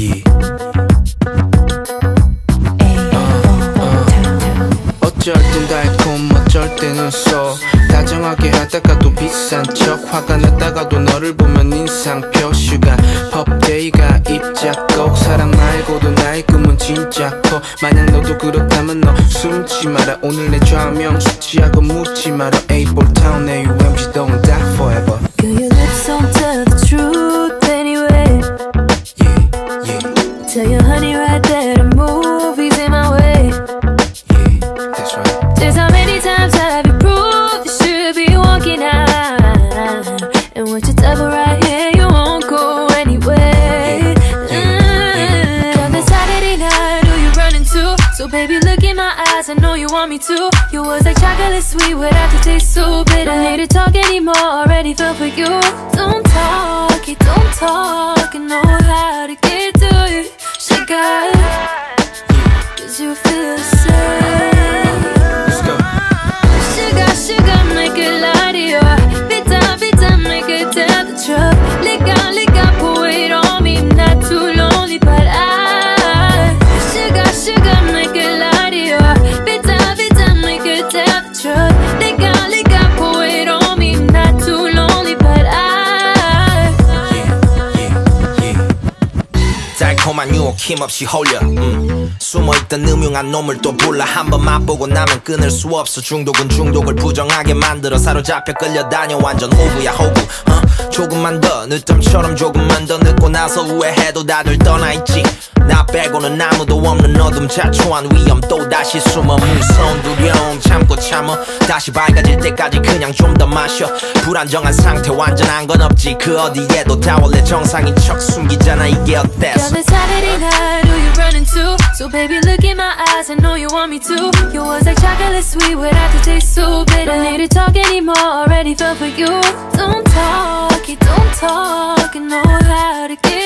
yeah. 어쩔 땐 달콤 어쩔 때는 써 다정하게 하다가도 비싼 척 화가 났다가도 너를 보면 인상 표시가 법데이가 입자고 사랑 말고도 나의 꿈은 진짜 커 만약 너도 그렇다면 너 숨지 마라 오늘 내 좌명 숙지하고 묻지 마라 에이볼타운 내 UMG don't die forever Girl your lips don't tell the truth anyway yeah, yeah. Tell your honey right there the movies in my way That's right. Just how many times have you proved you should be walking out? And with your devil right here, you won't go anywhere. On the Saturday night, who you running to? So baby, look in my eyes, I know you want me to. You was like chocolate sweet without the taste so bitter. Don't need to talk anymore, already fell for you. Don't talk, you don't talk, and know how to get to it. Sugar, 'cause you feel the same. Sugar, make it light, yeah. Bitter, make it tell the truth. Lick up, wait on me, not too lonely, but Sugar, make it light, yeah. Bitter, make it tell the truth. Lick up, wait on me, not too lonely, but 달콤한 유혹 힘없이 홀려 숨어있던 음흉한 놈을 또 불러 한번 맛보고 나면 끊을 수 없어 중독은 중독을 부정하게 만들어 사로잡혀 끌려다녀 완전 호구야 호구 조금만 더 늦잠처럼 조금만 더 늦고 나서 후회해도 다들 떠나있지 나 빼고는 아무도 없는 어둠 자초한 위험 또다시 숨어 무서운 두려움 참고 참어 다시 밝아질 때까지 그냥 좀 더 마셔 불안정한 상태 완전한 건 없지 그 어디에도 다 원래 정상인 척 숨기잖아 이게 어때서 On the Saturday night, who you running to? So baby, look in my eyes, I know you want me to. You was like chocolate sweet without the taste so bitter. Don't need to talk anymore, already fell for you. Don't talk, you don't talk, and know how to get